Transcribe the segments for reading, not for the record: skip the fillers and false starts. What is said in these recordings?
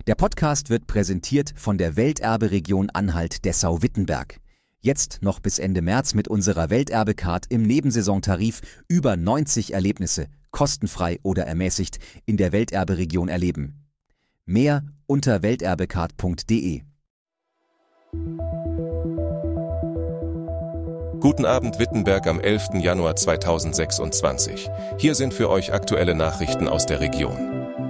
Der Podcast wird präsentiert von der Welterbe-Region Anhalt-Dessau-Wittenberg. Jetzt noch bis Ende März mit unserer Welterbe-Card im Nebensaisontarif über 90 Erlebnisse, kostenfrei oder ermäßigt, in der Welterbe-Region erleben. Mehr unter welterbecard.de. Guten Abend Wittenberg am 11. Januar 2026. Hier sind für euch aktuelle Nachrichten aus der Region.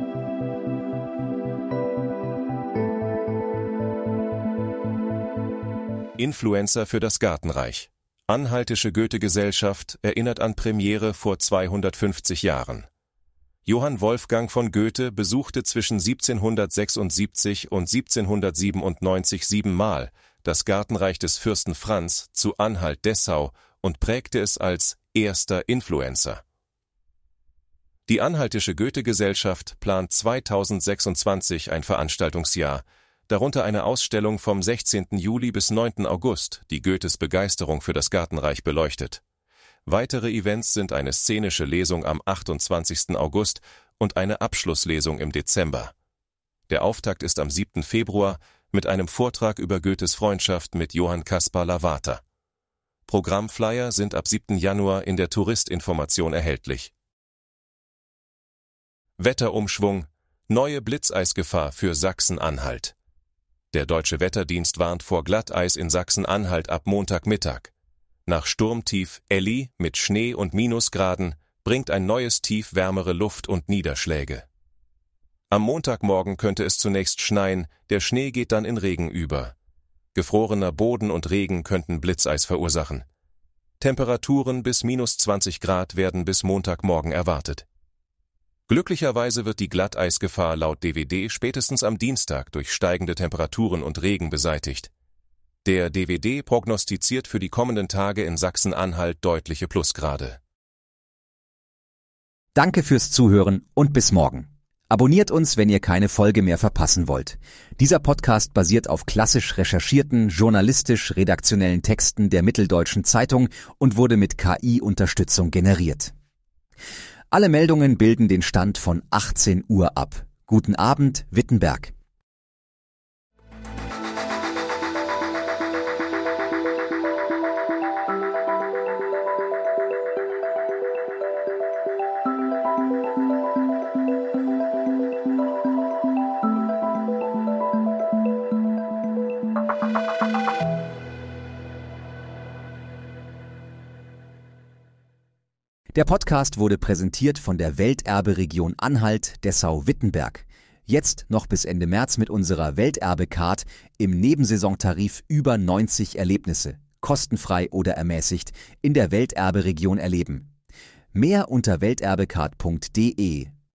Influencer für das Gartenreich. Anhaltische Goethe-Gesellschaft erinnert an Premiere vor 250 Jahren. Johann Wolfgang von Goethe besuchte zwischen 1776 und 1797 siebenmal das Gartenreich des Fürsten Franz zu Anhalt-Dessau und prägte es als erster Influencer. Die Anhaltische Goethe-Gesellschaft plant 2026 ein Veranstaltungsjahr, darunter eine Ausstellung vom 16. Juli bis 9. August, die Goethes Begeisterung für das Gartenreich beleuchtet. Weitere Events sind eine szenische Lesung am 28. August und eine Abschlusslesung im Dezember. Der Auftakt ist am 7. Februar mit einem Vortrag über Goethes Freundschaft mit Johann Caspar Lavater. Programmflyer sind ab 7. Januar in der Touristinformation erhältlich. Wetterumschwung: Neue Blitzeisgefahr für Sachsen-Anhalt. Der Deutsche Wetterdienst warnt vor Glatteis in Sachsen-Anhalt ab Montagmittag. Nach Sturmtief Elli mit Schnee und Minusgraden bringt ein neues Tief wärmere Luft und Niederschläge. Am Montagmorgen könnte es zunächst schneien, der Schnee geht dann in Regen über. Gefrorener Boden und Regen könnten Blitzeis verursachen. Temperaturen bis -20 Grad werden bis Montagmorgen erwartet. Glücklicherweise wird die Glatteisgefahr laut DWD spätestens am Dienstag durch steigende Temperaturen und Regen beseitigt. Der DWD prognostiziert für die kommenden Tage in Sachsen-Anhalt deutliche Plusgrade. Danke fürs Zuhören und bis morgen. Abonniert uns, wenn ihr keine Folge mehr verpassen wollt. Dieser Podcast basiert auf klassisch recherchierten, journalistisch-redaktionellen Texten der Mitteldeutschen Zeitung und wurde mit KI-Unterstützung generiert. Alle Meldungen bilden den Stand von 18 Uhr ab. Guten Abend, Wittenberg. Der Podcast wurde präsentiert von der Welterbe-Region Anhalt-Dessau-Wittenberg. Jetzt noch bis Ende März mit unserer Welterbe-Card im Nebensaisontarif über 90 Erlebnisse, kostenfrei oder ermäßigt, in der Welterbe-Region erleben. Mehr unter welterbecard.de.